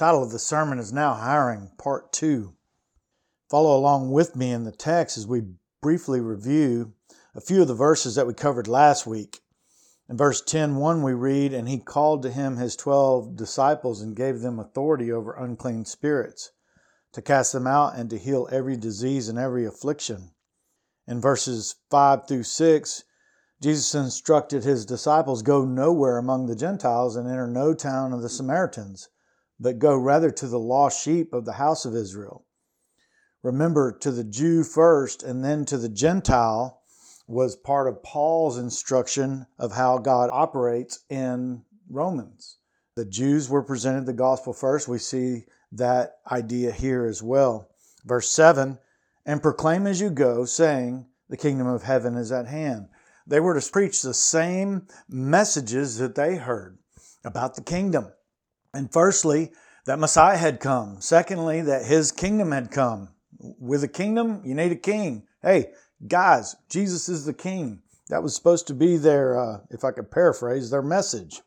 Title of the sermon is Now Hiring, Part 2. Follow along with me in the text as we briefly review a few of the verses that we covered last week. In verse 10:1 we read, "And he called to him his 12 disciples and gave them authority over unclean spirits, to cast them out and to heal every disease and every affliction." In verses 5 through 6, Jesus instructed his disciples, "Go nowhere among the Gentiles and enter no town of the Samaritans, but go rather to the lost sheep of the house of Israel." Remember, to the Jew first and then to the Gentile was part of Paul's instruction of how God operates in Romans. The Jews were presented the gospel first. We see that idea here as well. Verse 7, "And proclaim as you go, saying, the kingdom of heaven is at hand." They were to preach the same messages that they heard about the kingdom. And firstly, that Messiah had come. Secondly, that his kingdom had come. With a kingdom, you need a king. Hey, guys, Jesus is the king. That was supposed to be their, if I could paraphrase, their message.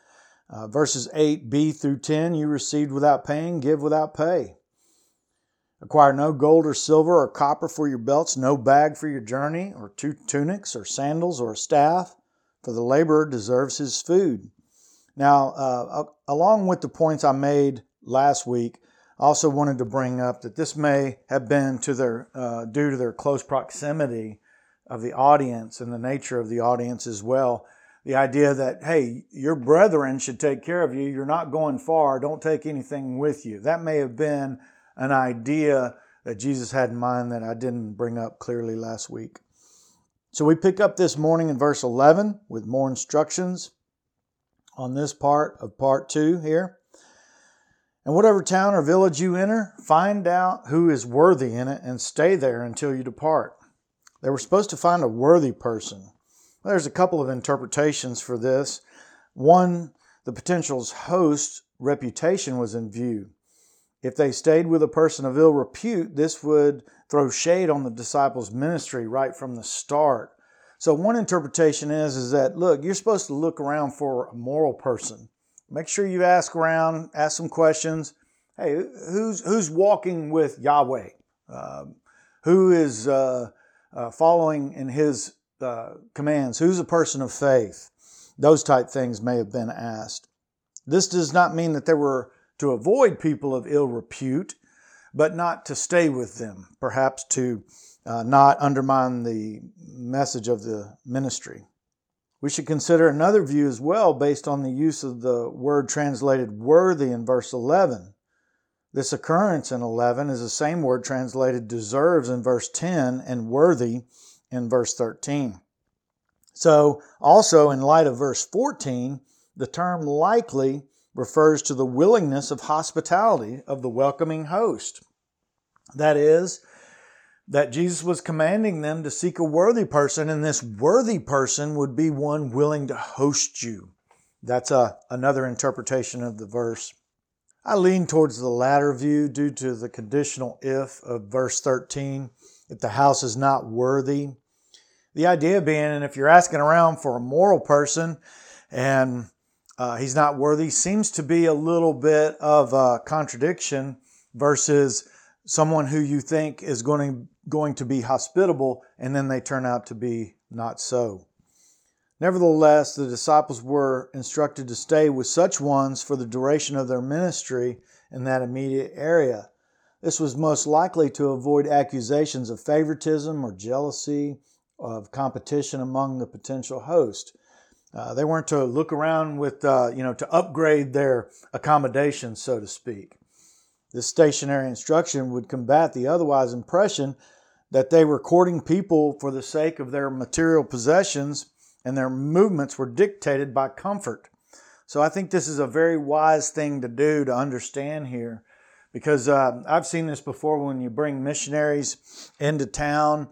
Verses 8b through 10, "You received without paying, give without pay. Acquire no gold or silver or copper for your belts, no bag for your journey, or 2 tunics or sandals or a staff, for the laborer deserves his food." Now, along with the points I made last week, I also wanted to bring up that this may have been due to their close proximity of the audience and the nature of the audience as well. The idea that, hey, your brethren should take care of you. You're not going far. Don't take anything with you. That may have been an idea that Jesus had in mind that I didn't bring up clearly last week. So we pick up this morning in verse 11 with more instructions on this part of part 2 here. "And whatever town or village you enter, find out who is worthy in it and stay there until you depart." They were supposed to find a worthy person. Well, there's a couple of interpretations for this. One, the potential host's reputation was in view. If they stayed with a person of ill repute, this would throw shade on the disciples' ministry right from the start. So one interpretation is that, look, you're supposed to look around for a moral person. Make sure you ask around, ask some questions. Hey, who's walking with Yahweh? Who is following in his commands? Who's a person of faith? Those type things may have been asked. This does not mean that they were to avoid people of ill repute, but not to stay with them, perhaps to not undermine the message of the ministry. We should consider another view as well based on the use of the word translated worthy in verse 11. This occurrence in 11 is the same word translated deserves in verse 10 and worthy in verse 13. So also in light of verse 14, the term likely refers to the willingness of hospitality of the welcoming host. That is, that Jesus was commanding them to seek a worthy person, and this worthy person would be one willing to host you. That's another interpretation of the verse. I lean towards the latter view due to the conditional if of verse 13, if the house is not worthy. The idea being, and if you're asking around for a moral person and he's not worthy, seems to be a little bit of a contradiction versus someone who you think is going to be hospitable and then they turn out to be not so. Nevertheless, the disciples were instructed to stay with such ones for the duration of their ministry in that immediate area. This was most likely to avoid accusations of favoritism or jealousy, of competition among the potential host. They weren't to look around with, to upgrade their accommodations, so to speak. This stationary instruction would combat the otherwise impression that they were courting people for the sake of their material possessions and their movements were dictated by comfort. So I think this is a very wise thing to do, to understand here, because I've seen this before when you bring missionaries into town.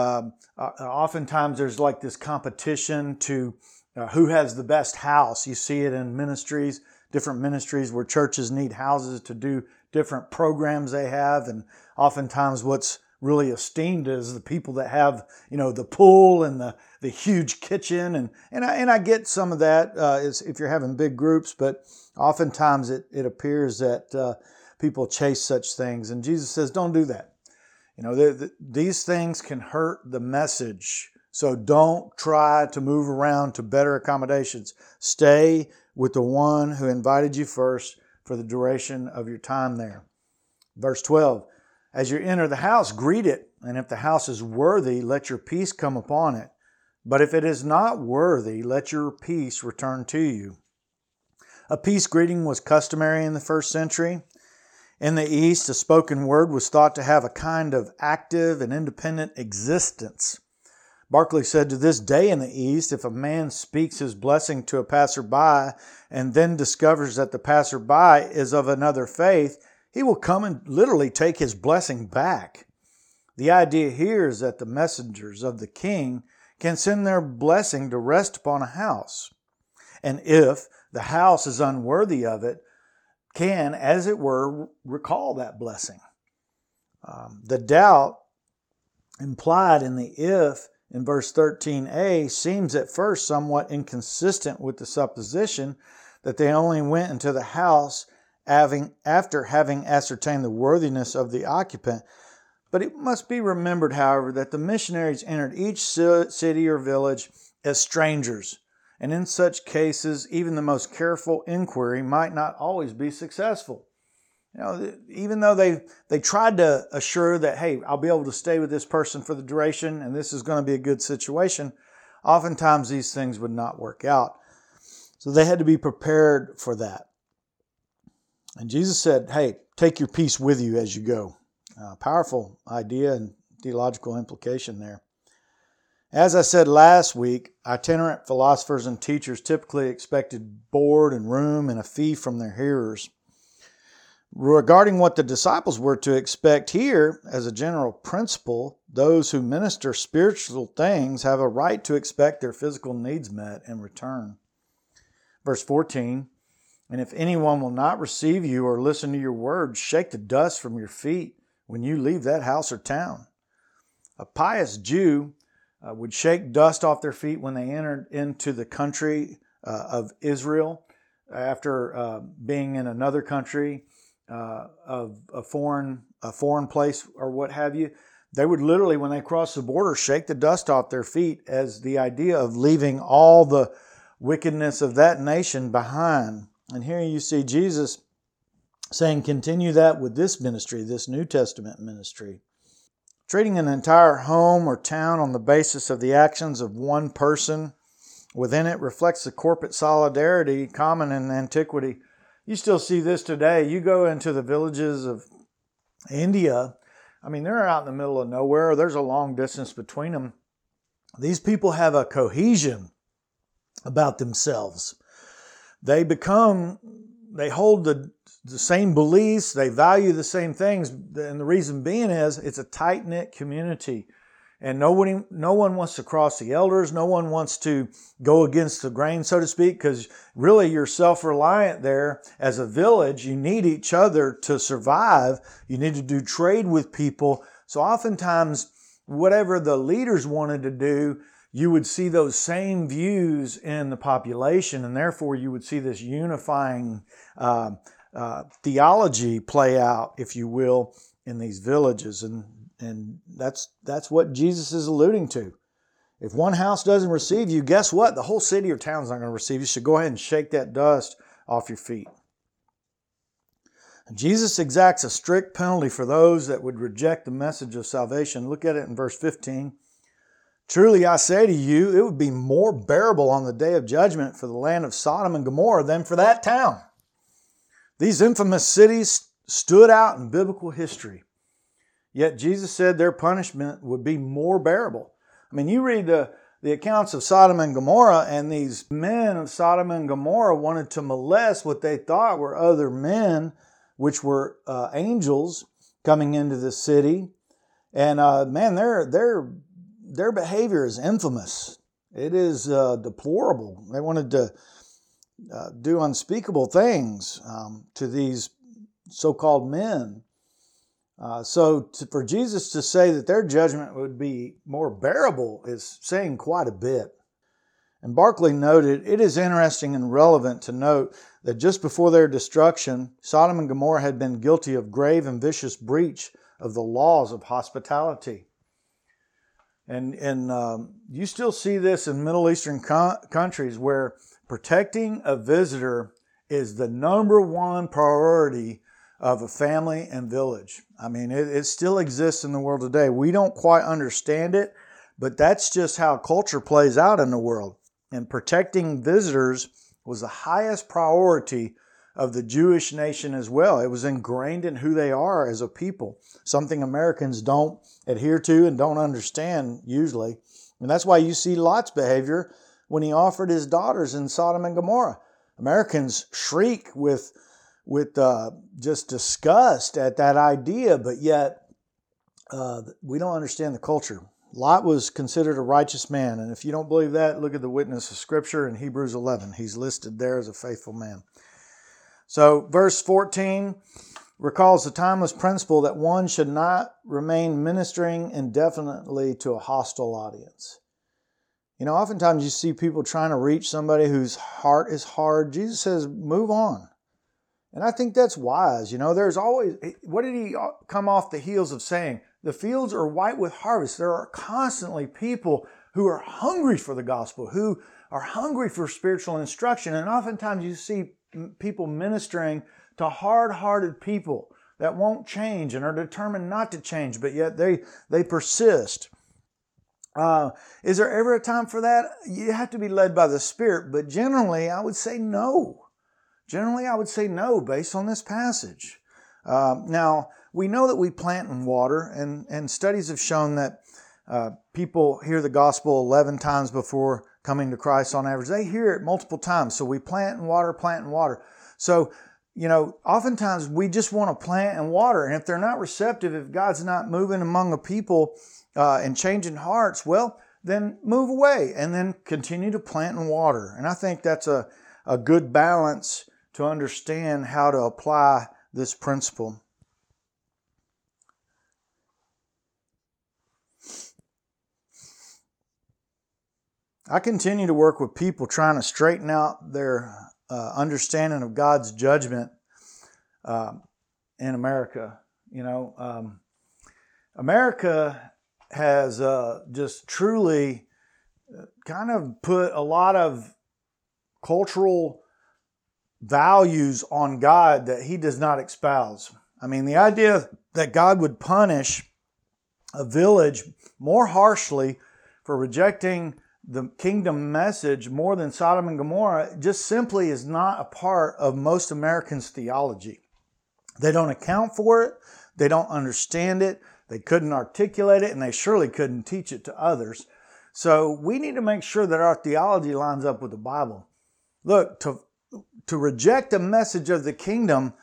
Oftentimes there's like this competition to who has the best house. You see it in ministries, different ministries where churches need houses to do different programs they have, and oftentimes what's really esteemed is the people that have, the pool and the huge kitchen, and I get some of that if you're having big groups, but Oftentimes it appears that people chase such things, and Jesus says, don't do that. These things can hurt the message, so don't try to move around to better accommodations. Stay with the one who invited you first for the duration of your time there. Verse 12, as you enter the house, greet it, and if the house is worthy, let your peace come upon it. But if it is not worthy, let your peace return to you. A peace greeting was customary in the first century. In the East, a spoken word was thought to have a kind of active and independent existence. Barclay said, to this day in the East, if a man speaks his blessing to a passerby and then discovers that the passerby is of another faith, he will come and literally take his blessing back. The idea here is that the messengers of the king can send their blessing to rest upon a house. And if the house is unworthy of it, can, as it were, recall that blessing. The doubt implied in the if in verse 13a seems at first somewhat inconsistent with the supposition that they only went into the house after having ascertained the worthiness of the occupant. But it must be remembered, however, that the missionaries entered each city or village as strangers. And in such cases, even the most careful inquiry might not always be successful. Even though they tried to assure that, hey, I'll be able to stay with this person for the duration and this is going to be a good situation, oftentimes these things would not work out. So they had to be prepared for that. And Jesus said, hey, take your peace with you as you go. Powerful idea and theological implication there. As I said last week, itinerant philosophers and teachers typically expected board and room and a fee from their hearers. Regarding what the disciples were to expect here, as a general principle, those who minister spiritual things have a right to expect their physical needs met in return. Verse 14, and if anyone will not receive you or listen to your words, shake the dust from your feet when you leave that house or town. A pious Jew would shake dust off their feet when they entered into the country of Israel after being in another country of a foreign place or what have you. They would literally, when they crossed the border, shake the dust off their feet as the idea of leaving all the wickedness of that nation behind. And here you see Jesus saying, continue that with this ministry, this New Testament ministry. Treating an entire home or town on the basis of the actions of one person within it reflects the corporate solidarity common in antiquity. You still see this today. You go into the villages of India, they're out in the middle of nowhere. There's a long distance between them. These people have a cohesion about themselves. They hold the same beliefs, they value the same things, and the reason being is it's a tight-knit community. And no one wants to cross the elders, no one wants to go against the grain, so to speak, because really you're self-reliant there. As a village, you need each other to survive. You need to do trade with people. So oftentimes, whatever the leaders wanted to do, you would see those same views in the population, and therefore you would see this unifying theology play out, if you will, in these villages. And that's what Jesus is alluding to. If one house doesn't receive you, guess what? The whole city or town is not going to receive you. So go ahead and shake that dust off your feet. And Jesus exacts a strict penalty for those that would reject the message of salvation. Look at it in verse 15. Truly I say to you, it would be more bearable on the day of judgment for the land of Sodom and Gomorrah than for that town. These infamous cities stood out in biblical history. Yet Jesus said their punishment would be more bearable. You read the accounts of Sodom and Gomorrah, and these men of Sodom and Gomorrah wanted to molest what they thought were other men, which were angels coming into the city. And their behavior is infamous. It is deplorable. They wanted to do unspeakable things to these so-called men. For Jesus to say that their judgment would be more bearable is saying quite a bit. And Barclay noted, it is interesting and relevant to note that just before their destruction, Sodom and Gomorrah had been guilty of grave and vicious breach of the laws of hospitality. And you still see this in Middle Eastern countries where protecting a visitor is the number one priority of a family and village. I mean, it still exists in the world today. We don't quite understand it, but that's just how culture plays out in the world. And protecting visitors was the highest priority of the Jewish nation as well. It was ingrained in who they are as a people, something Americans don't adhere to and don't understand usually. And that's why you see Lot's behavior when he offered his daughters in Sodom and Gomorrah. Americans shriek with just disgust at that idea, but yet we don't understand the culture. Lot was considered a righteous man, and if you don't believe that, look at the witness of Scripture in Hebrews 11. He's listed there as a faithful man. So verse 14 recalls the timeless principle that one should not remain ministering indefinitely to a hostile audience. You know, oftentimes you see people trying to reach somebody whose heart is hard. Jesus says, move on. And I think that's wise. You know, there's always, what did he come off the heels of saying? The fields are white with harvest. There are constantly people who are hungry for the gospel, who are hungry for spiritual instruction. And oftentimes you see people ministering to hard-hearted people that won't change and are determined not to change, but yet they persist. Is there ever a time for that? You have to be led by the Spirit, but generally I would say no. Generally I would say no based on this passage. Now, we know that we plant and water, and studies have shown that people hear the gospel 11 times before coming to Christ on average. They hear it multiple times. So we plant and water. So, you know, oftentimes we just want to plant and water. And if they're not receptive, if God's not moving among a people and changing hearts, well, then move away and then continue to plant and water. And I think that's a good balance to understand how to apply this principle. I continue to work with people trying to straighten out their understanding of God's judgment in America. You know, America has just truly kind of put a lot of cultural values on God that He does not espouse. I mean, the idea that God would punish a village more harshly for rejecting the kingdom message more than Sodom and Gomorrah just simply is not a part of most Americans' theology. They don't account for it. They don't understand it. They couldn't articulate it, and they surely couldn't teach it to others. So we need to make sure that our theology lines up with the Bible. Look, to reject a message of the kingdom,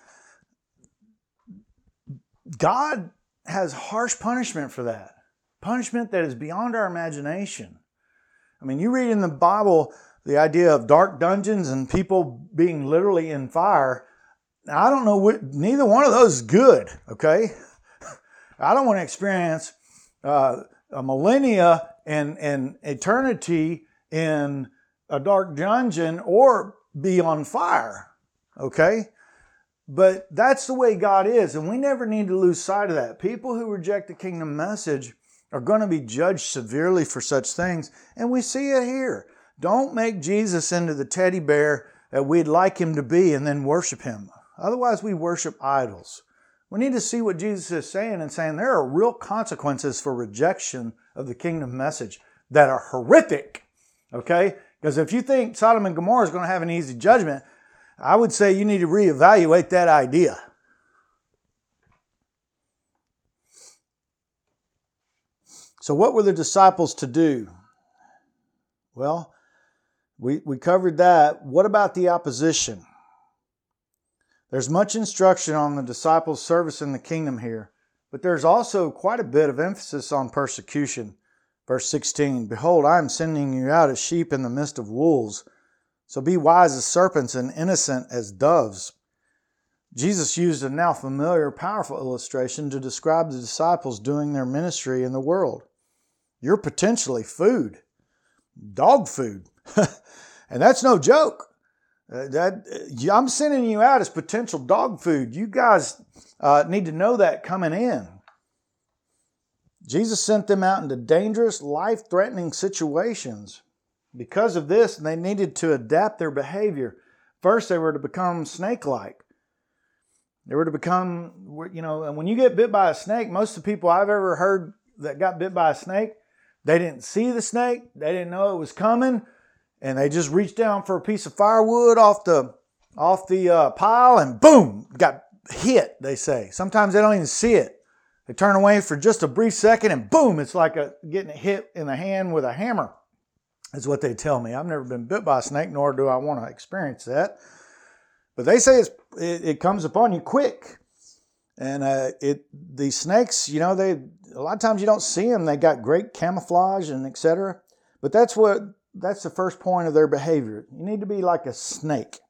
God has harsh punishment for that. Punishment that is beyond our imagination. I mean, you read in the Bible the idea of dark dungeons and people being literally in fire. Now, I don't know, neither one of those is good, okay? I don't want to experience a millennia and eternity in a dark dungeon or be on fire, okay? But that's the way God is, and we never need to lose sight of that. People who reject the kingdom message are going to be judged severely for such things, and we see it here. Don't make Jesus into the teddy bear that we'd like Him to be and then worship Him. Otherwise, we worship idols. We need to see what Jesus is saying and saying there are real consequences for rejection of the kingdom message that are horrific, okay? Because if you think Sodom and Gomorrah is going to have an easy judgment, I would say you need to reevaluate that idea. So what were the disciples to do? Well, we covered that. What about the opposition? There's much instruction on the disciples' service in the kingdom here, but there's also quite a bit of emphasis on persecution. Verse 16, "Behold, I am sending you out as sheep in the midst of wolves. So be wise as serpents and innocent as doves." Jesus used a now familiar, powerful illustration to describe the disciples doing their ministry in the world. You're potentially food, dog food. And that's no joke. I'm sending you out as potential dog food. You guys need to know that coming in. Jesus sent them out into dangerous, life-threatening situations. Because of this, they needed to adapt their behavior. First, they were to become snake-like. They were to become, and when you get bit by a snake, most of the people I've ever heard that got bit by a snake, they didn't see the snake, they didn't know it was coming, and they just reached down for a piece of firewood off the pile and boom, got hit, they say. Sometimes they don't even see it. They turn away for just a brief second and boom, it's like getting hit in the hand with a hammer. That's what they tell me. I've never been bit by a snake, nor do I want to experience that. But they say it comes upon you quick. And these snakes, a lot of times you don't see them. They got great camouflage and etc. But that's the first point of their behavior. You need to be like a snake.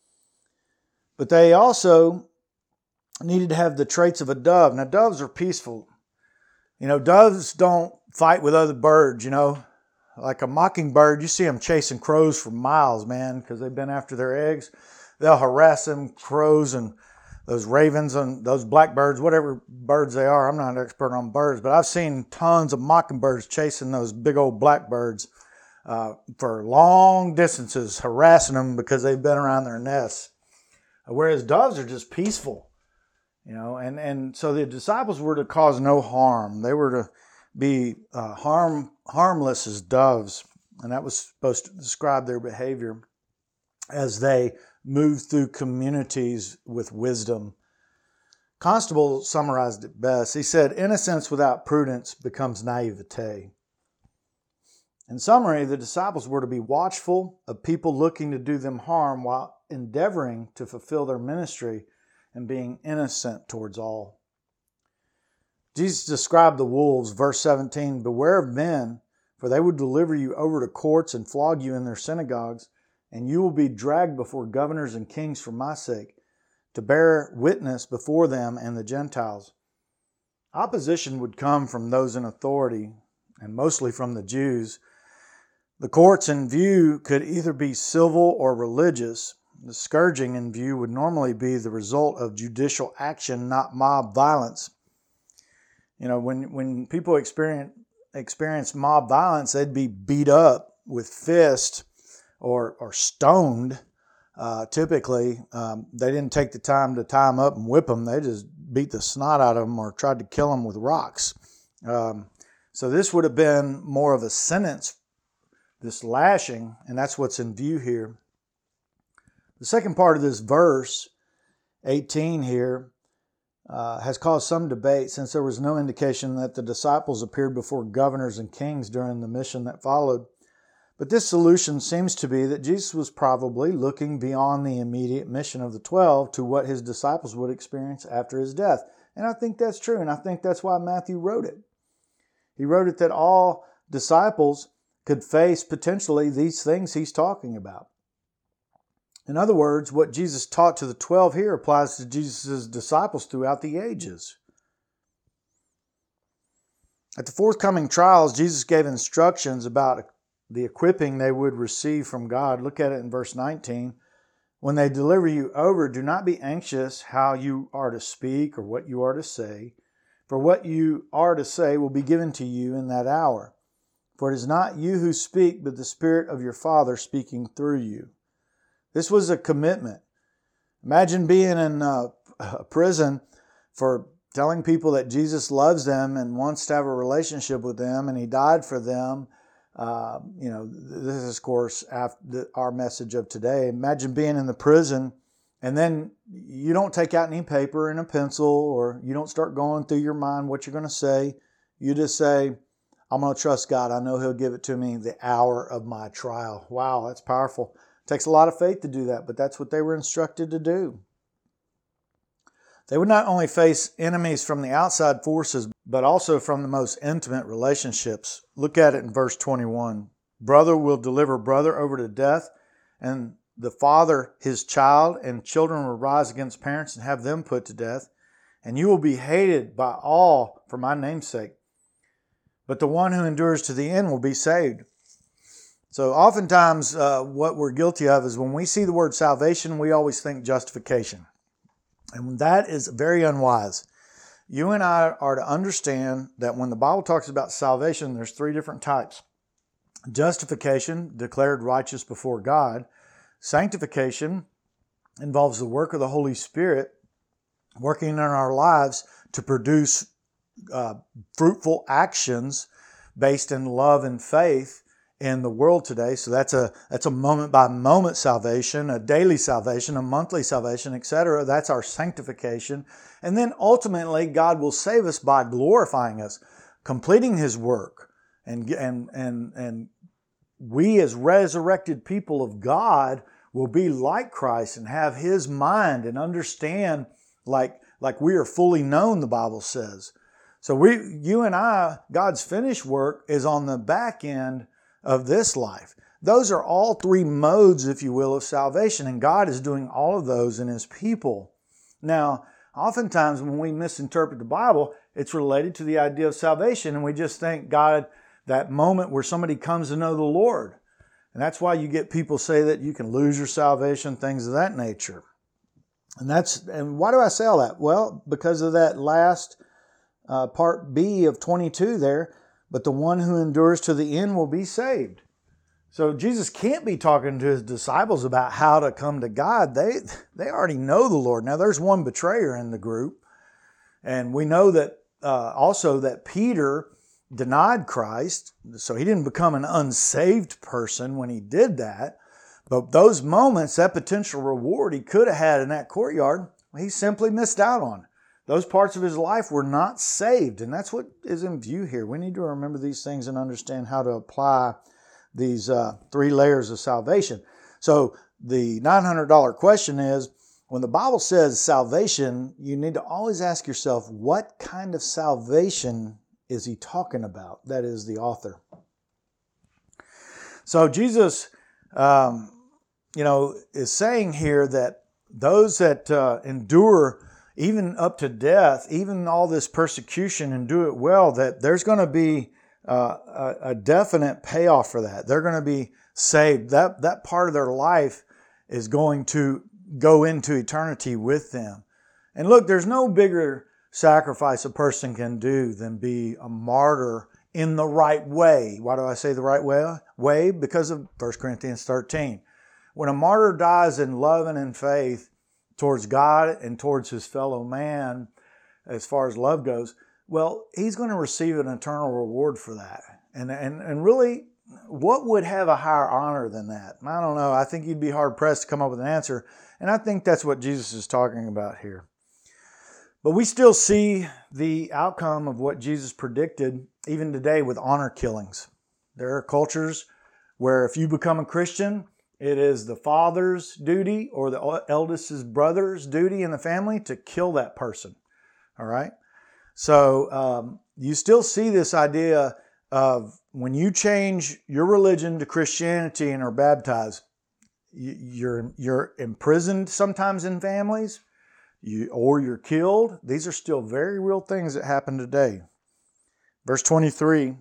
But they also needed to have the traits of a dove. Now, doves are peaceful. Doves don't fight with other birds, Like a mockingbird, you see them chasing crows for miles, man, because they've been after their eggs. They'll harass them, crows and those ravens and those blackbirds, whatever birds they are. I'm not an expert on birds, but I've seen tons of mockingbirds chasing those big old blackbirds for long distances, harassing them because they've been around their nests. Whereas doves are just peaceful. And so the disciples were to cause no harm. They were to be harmless as doves. And that was supposed to describe their behavior as they moved through communities with wisdom. Constable summarized it best. He said, innocence without prudence becomes naivete. In summary, the disciples were to be watchful of people looking to do them harm while endeavoring to fulfill their ministry and being innocent towards all. Jesus described the wolves, verse 17, beware of men, for they will deliver you over to courts and flog you in their synagogues, and you will be dragged before governors and kings for my sake, to bear witness before them and the Gentiles. Opposition would come from those in authority, and mostly from the Jews. The courts in view could either be civil or religious. The scourging in view would normally be the result of judicial action, not mob violence. When people experience mob violence, they'd be beat up with fists or stoned. Typically, they didn't take the time to tie them up and whip them. They just beat the snot out of them or tried to kill them with rocks. So this would have been more of a sentence, this lashing, and that's what's in view here. The second part of this verse, 18 here, has caused some debate since there was no indication that the disciples appeared before governors and kings during the mission that followed. But this solution seems to be that Jesus was probably looking beyond the immediate mission of the 12 to what his disciples would experience after his death. And I think that's true, and I think that's why Matthew wrote it. He wrote it that all disciples could face potentially these things he's talking about. In other words, what Jesus taught to the 12 here applies to Jesus' disciples throughout the ages. At the forthcoming trials, Jesus gave instructions about the equipping they would receive from God. Look at it in verse 19. When they deliver you over, do not be anxious how you are to speak or what you are to say, for what you are to say will be given to you in that hour. For it is not you who speak, but the Spirit of your Father speaking through you. This was a commitment. Imagine being in a prison for telling people that Jesus loves them and wants to have a relationship with them, and He died for them. This is, of course, our message of today. Imagine being in the prison, and then you don't take out any paper and a pencil, or you don't start going through your mind what you're going to say. You just say, I'm going to trust God. I know He'll give it to me the hour of my trial. Wow, that's powerful. It takes a lot of faith to do that, but that's what they were instructed to do. They would not only face enemies from the outside forces, but also from the most intimate relationships. Look at it in verse 21. Brother will deliver brother over to death, and the father his child, and children will rise against parents and have them put to death. And you will be hated by all for my name's sake. But the one who endures to the end will be saved. So oftentimes what we're guilty of is when we see the word salvation, we always think justification. And that is very unwise. You and I are to understand that when the Bible talks about salvation, there's three different types. Justification, declared righteous before God. Sanctification involves the work of the Holy Spirit working in our lives to produce fruitful actions based in love and faith in the world today. So that's a moment by moment salvation, a daily salvation, a monthly salvation, etc. That's our sanctification. And then ultimately God will save us by glorifying us, completing His work. And we as resurrected people of God will be like Christ and have His mind and understand like we are fully known, the Bible says. So you and I, God's finished work is on the back end of this life. Those are all three modes, if you will, of salvation, and God is doing all of those in His people. Now, oftentimes when we misinterpret the Bible, it's related to the idea of salvation, and we just think God, that moment where somebody comes to know the Lord. And that's why you get people say that you can lose your salvation, things of that nature. And why do I say all that? Well, because of that last part B of 22 there, but the one who endures to the end will be saved. So Jesus can't be talking to His disciples about how to come to God. They already know the Lord. Now there's one betrayer in the group. And we know that also that Peter denied Christ. So he didn't become an unsaved person when he did that. But those moments, that potential reward he could have had in that courtyard, he simply missed out on. Those parts of his life were not saved. And that's what is in view here. We need to remember these things and understand how to apply these three layers of salvation. So the $900 question is, when the Bible says salvation, you need to always ask yourself, what kind of salvation is He talking about? That is the author. So Jesus, is saying here that those that endure even up to death, even all this persecution and do it well, that there's going to be a definite payoff for that. They're going to be saved. That part of their life is going to go into eternity with them. And look, there's no bigger sacrifice a person can do than be a martyr in the right way. Why do I say the right way? Because of 1 Corinthians 13. When a martyr dies in love and in faith towards God and towards his fellow man, as far as love goes, well, he's going to receive an eternal reward for that. And really, what would have a higher honor than that? I don't know. I think you'd be hard-pressed to come up with an answer. And I think that's what Jesus is talking about here. But we still see the outcome of what Jesus predicted even today with honor killings. There are cultures where if you become a Christian, it is the father's duty or the eldest's brother's duty in the family to kill that person. All right? So you still see this idea of when you change your religion to Christianity and are baptized, you're imprisoned sometimes in families, or you're killed. These are still very real things that happen today. Verse 23,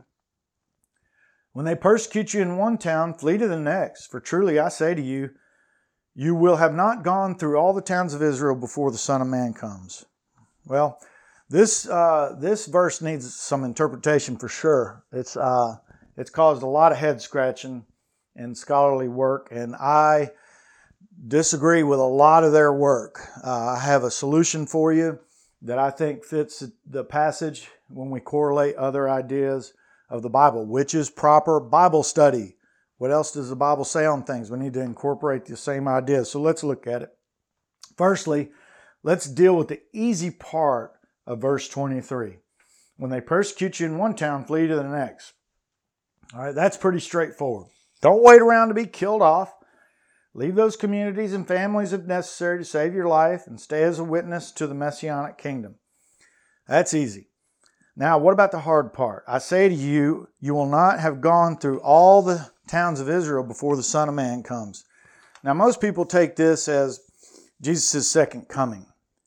when they persecute you in one town, flee to the next. For truly I say to you, you will have not gone through all the towns of Israel before the Son of Man comes. Well, this verse needs some interpretation for sure. It's caused a lot of head scratching in scholarly work, and I disagree with a lot of their work. I have a solution for you that I think fits the passage when we correlate other ideas of the Bible, which is proper Bible study. What else does the Bible say on things? We need to incorporate the same ideas. So let's look at it. Firstly, let's deal with the easy part of verse 23. When they persecute you in one town, flee to the next. All right, that's pretty straightforward. Don't wait around to be killed off. Leave those communities and families if necessary to save your life and stay as a witness to the Messianic kingdom. That's easy. Now, what about the hard part? I say to you, you will not have gone through all the towns of Israel before the Son of Man comes. Now, most people take this as Jesus' second coming.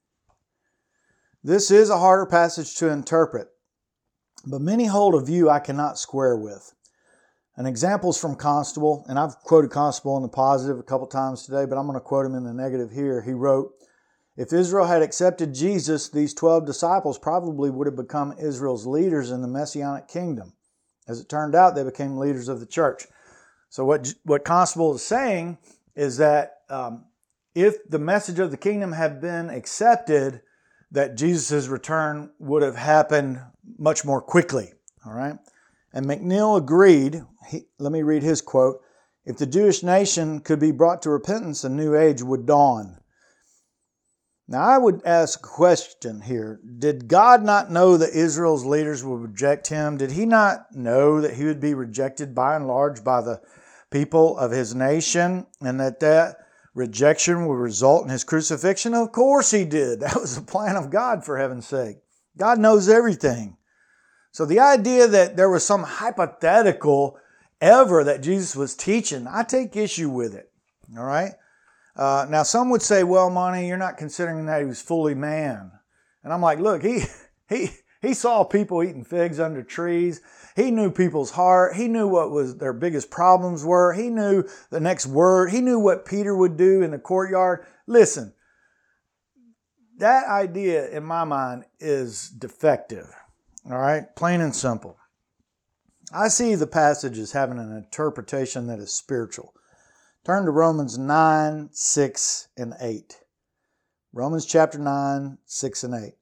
This is a harder passage to interpret, but many hold a view I cannot square with. An example is from Constable, and I've quoted Constable in the positive a couple times today, but I'm going to quote him in the negative here. He wrote, "If Israel had accepted Jesus, these 12 disciples probably would have become Israel's leaders in the Messianic kingdom. As it turned out, they became leaders of the church." So what Constable is saying is that if the message of the kingdom had been accepted, that Jesus' return would have happened much more quickly. All right? And McNeil agreed. Let me read his quote. "If the Jewish nation could be brought to repentance, a new age would dawn." Now, I would ask a question here. Did God not know that Israel's leaders would reject him? Did he not know that he would be rejected by and large by the people of his nation, and that rejection would result in his crucifixion? Of course he did. That was the plan of God, for heaven's sake. God knows everything. So the idea that there was some hypothetical ever that Jesus was teaching, I take issue with it. All right? Now, some would say, "Well, Monty, you're not considering that he was fully man." And I'm like, look, he saw people eating figs under trees. He knew people's heart. He knew what was their biggest problems were. He knew the next word. He knew what Peter would do in the courtyard. Listen, that idea in my mind is defective. All right? Plain and simple. I see the passage as having an interpretation that is spiritual. Turn to Romans 9, 6, and 8. Romans chapter 9, 6, and 8.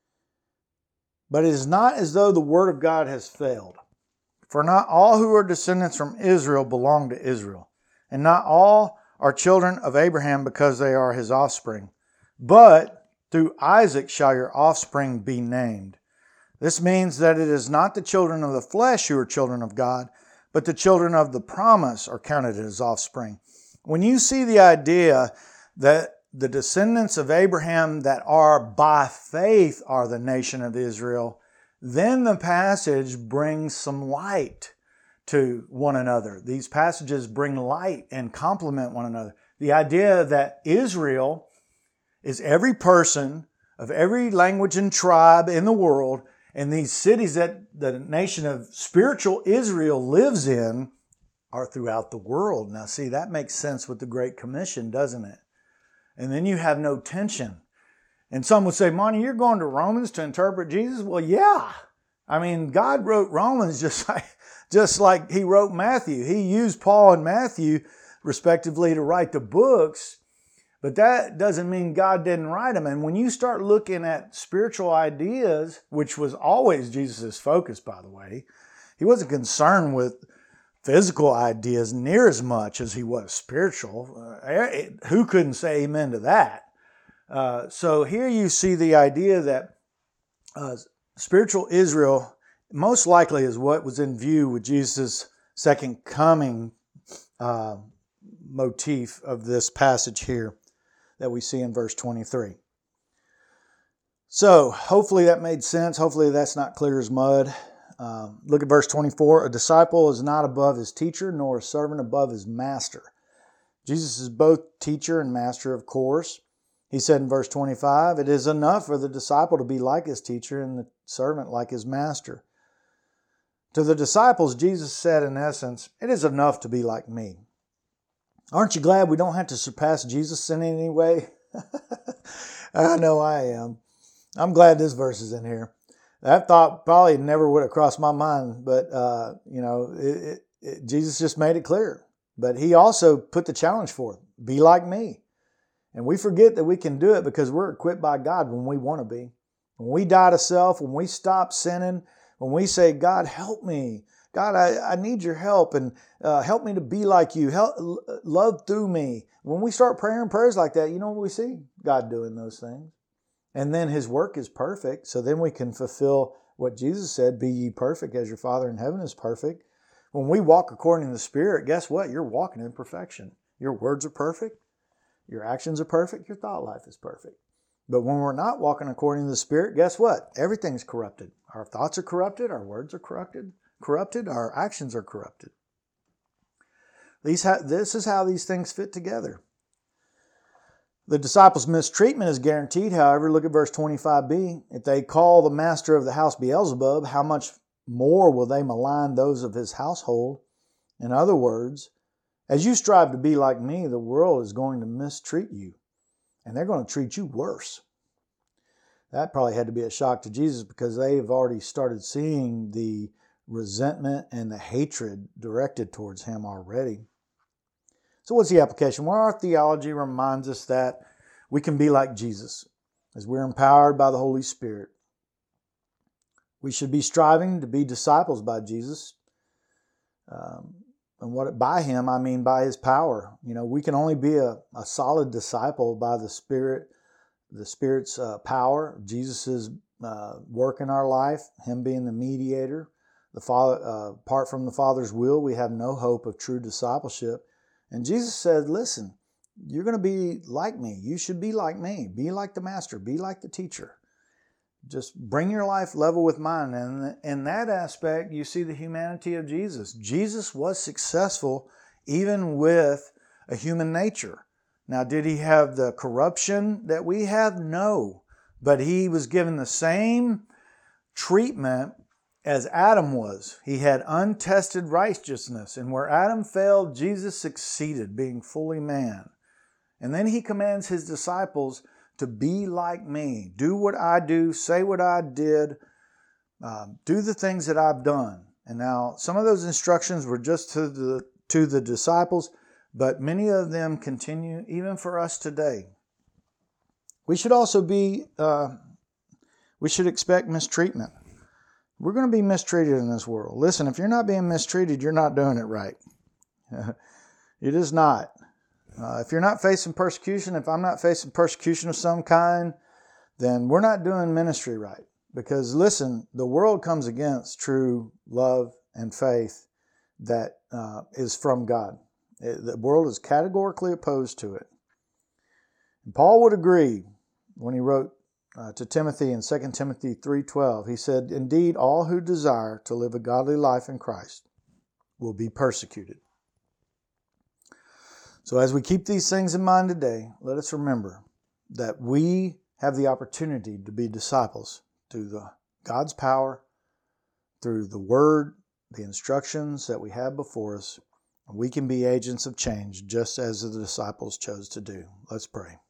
"But it is not as though the word of God has failed. For not all who are descendants from Israel belong to Israel, and not all are children of Abraham because they are his offspring. But through Isaac shall your offspring be named." This means that it is not the children of the flesh who are children of God, but the children of the promise are counted as offspring. When you see the idea that the descendants of Abraham that are by faith are the nation of Israel, then the passage brings some light to one another. These passages bring light and complement one another. The idea that Israel is every person of every language and tribe in the world, and these cities that the nation of spiritual Israel lives in are throughout the world. Now, see, that makes sense with the Great Commission, doesn't it? And then you have no tension. And some would say, "Monty, you're going to Romans to interpret Jesus?" Well, yeah. I mean, God wrote Romans just like he wrote Matthew. He used Paul and Matthew, respectively, to write the books. But that doesn't mean God didn't write them. And when you start looking at spiritual ideas, which was always Jesus' focus, by the way, he wasn't concerned with physical ideas near as much as he was spiritual. Who couldn't say amen to that? So here you see the idea that spiritual Israel most likely is what was in view with Jesus' second coming motif of this passage here that we see in verse 23. So hopefully that made sense. Hopefully that's not clear as mud. Look at verse 24. "A disciple is not above his teacher, nor a servant above his master." Jesus is both teacher and master, of course. He said in verse 25, "It is enough for the disciple to be like his teacher and the servant like his master." To the disciples, Jesus said in essence, "It is enough to be like me." Aren't you glad we don't have to surpass Jesus in any way? I know I am. I'm glad this verse is in here. That thought probably never would have crossed my mind, but Jesus just made it clear. But he also put the challenge forth, be like me. And we forget that we can do it because we're equipped by God when we want to be. When we die to self, when we stop sinning, when we say, "God, help me. God, I need your help, and help me to be like you. Love through me." When we start praying prayers like that, you know what we see? God doing those things. And then his work is perfect, so then we can fulfill what Jesus said, "Be ye perfect as your Father in heaven is perfect." When we walk according to the Spirit, guess what? You're walking in perfection. Your words are perfect. Your actions are perfect. Your thought life is perfect. But when we're not walking according to the Spirit, guess what? Everything's corrupted. Our thoughts are corrupted. Our words are corrupted. Our actions are corrupted. This is how these things fit together. The disciples' mistreatment is guaranteed, however. Look at verse 25b. "If they call the master of the house Beelzebub, how much more will they malign those of his household? In other words, as you strive to be like me, the world is going to mistreat you, and they're going to treat you worse. That probably had to be a shock to Jesus because they have already started seeing the resentment and the hatred directed towards him already. So what's the application? Well, our theology reminds us that we can be like Jesus as we're empowered by the Holy Spirit. We should be striving to be disciples by Jesus. And by him, I mean by his power. We can only be a solid disciple by the Spirit's power, Jesus' work in our life, him being the mediator. The Father, apart from the Father's will, we have no hope of true discipleship. And Jesus said, listen, you're going to be like me. You should be like me. Be like the Master. Be like the teacher. Just bring your life level with mine. And in that aspect, you see the humanity of Jesus. Jesus was successful even with a human nature. Now, did he have the corruption that we have? No. But he was given the same treatment as Adam was. He had untested righteousness. And where Adam failed, Jesus succeeded, being fully man. And then he commands his disciples to be like me. Do what I do, say what I did, do the things that I've done. And now some of those instructions were just to the disciples, but many of them continue even for us today. We should also we should expect mistreatment. We're going to be mistreated in this world. Listen, if you're not being mistreated, you're not doing it right. It is not. If you're not facing persecution, if I'm not facing persecution of some kind, then we're not doing ministry right. Because listen, the world comes against true love and faith that is from God. The world is categorically opposed to it. And Paul would agree when he wrote to Timothy in 2 Timothy 3:12. He said, indeed, all who desire to live a godly life in Christ will be persecuted. So as we keep these things in mind today, let us remember that we have the opportunity to be disciples through God's power, through the Word, the instructions that we have before us. We can be agents of change just as the disciples chose to do. Let's pray.